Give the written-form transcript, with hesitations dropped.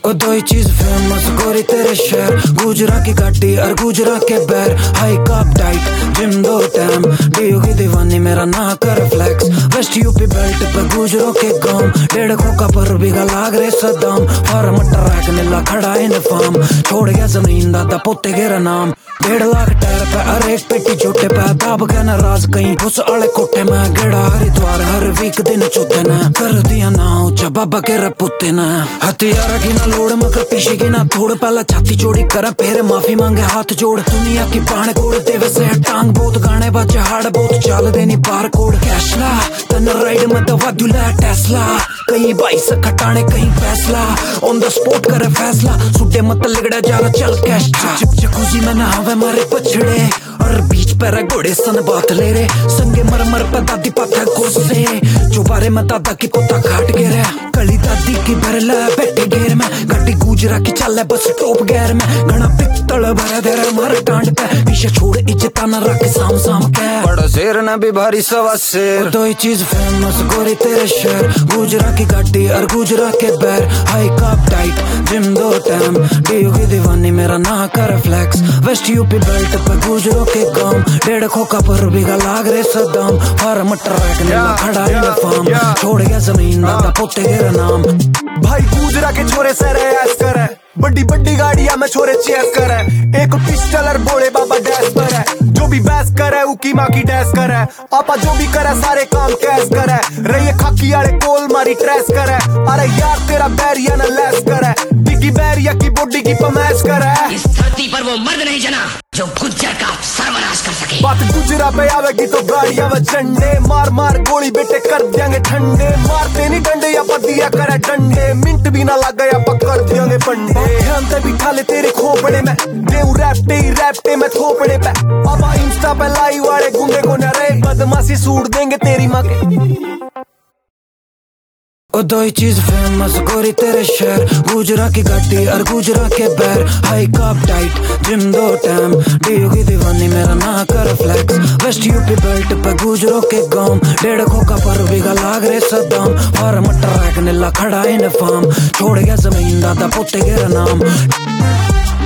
ओ दो ही चीज फेमस गोरी तेरे शहर, गुजरा की गाड़ी और गुजरा के बैर। High cup diet gym 2 time, DU की दीवानी मेरा ना कर फ्लेक्स। वेस्ट यूपी बेल्ट पे गुजरों के गांव, 1.5 खोखा पर बिगा लाग रे सदाम। फार्म ट्रैक नीला खड़ा इन फार्म, छोड़ गया जमीन दादा पोते गेरा नाम। 1.5 लाख टायर पे और एक पेटी छोटे पे, दाब के न राज कहीं घुस आले कोटे में। गेड़ा हरिद्वार हर वीक दिन चौथे न, कर दिया ना ऊंचा बाबा के रपुते न। हथियार की ना लोड़ मगर पीछे की ना थोड़, पहला छाती चोड़ी कर फिर माफी मांगे हाथ जोड़। दुनिया की पान कोड़ देवे से टांग बहुत, गाने बचे हार्ड बहुत, चाल देनी बार कोड। कैशला तन राइड में दवा दुला टेस्ला, कहीं 22 खटाने कहीं फैसला। ऑन द स्पॉट करे फैसला, सुडे मत लिगड़ा जा रहा चल कैश। चिप जकूजी में नहावे मारे पछड़े, और बीच पर घोड़े सन बात ले रे। संगे मर मर पर दादी पत्थर घुसे, जो बारे में दादा की कोता काट गे रे। कली दादी की भरला बैठे घेर में, गड्डी गुजरा की चल बस टॉप गेयर में। घना पित्तल भरा दे रे मार टांड पे, पीछे छोड़ इज्जत न रख साम साम के। बड़ा शेर न भी भारी सवा शेर, दो ही चीज फेमस गोरी तेरे शहर, गुजरा की गाड़ी और गुजरा के बैर। High cup tight gym 2 time, DU की दीवानी मेरा ना कर फ्लेक्स। वेस्ट यूपी बेल्ट पे गुजरों के गांव, 1.5 खोखा पर बिगा लाग रे सदाम। फार्म ट्रैक नीला खड़ा इन फार्म, छोड़ गया जमीन दादा पोते गेरा नाम। भाई गुजरा के छोरे से ऐस करे, बड़ी बड़ी गाड़ियां में छोरे चेस करे। एक पिस्टल और बोले बाबा डैश पर है, जो भी बहस करे उकी माँ की डैश करे। आपा जो भी करे सारे काम कैश करे, रही खाकी आले कोल मारी ट्रेस करे। अरे यार तेरा बैरिया न लेस करे, डिगी बैरिया की बॉडी की पमैश करे। इस धरती पर वो मर्द नहीं जना जो गुज्जर का सर्वनाश कर सके। बात गुजरा पे आवेगी तो गाड़ियां व झंडे, मार मार गोली बेटे कर देंगे ठंडे। मारते नहीं डंडे या दिया करे डंडे, मिनट भी ना लग गया पकड़ देंगे पंडे। ध्यान से बिठा ले तेरे खोपड़े में, देऊ रैप्टे में थोपड़े पे। अब इंस्टा पे लाइव वाले गुंडे को न रहे, बदमाशी सूट देंगे तेरी माँ के। ओ दो ही चीज फेमस गोरी तेरे शहर, गुजरा की गाड़ी और गुजरा के बैर। High cup tight gym 2 time, DU की दीवानी मेरा ना कर फ्लेक्स। वेस्ट यूपी बेल्ट पे गुजरों के गांव, 1.5 खोखा पर बिगा लाग रे सदाम। फार्म ट्रैक नीला खड़ा इन फार्म, छोड़ गया जमीन दादा पोते गेरा नाम।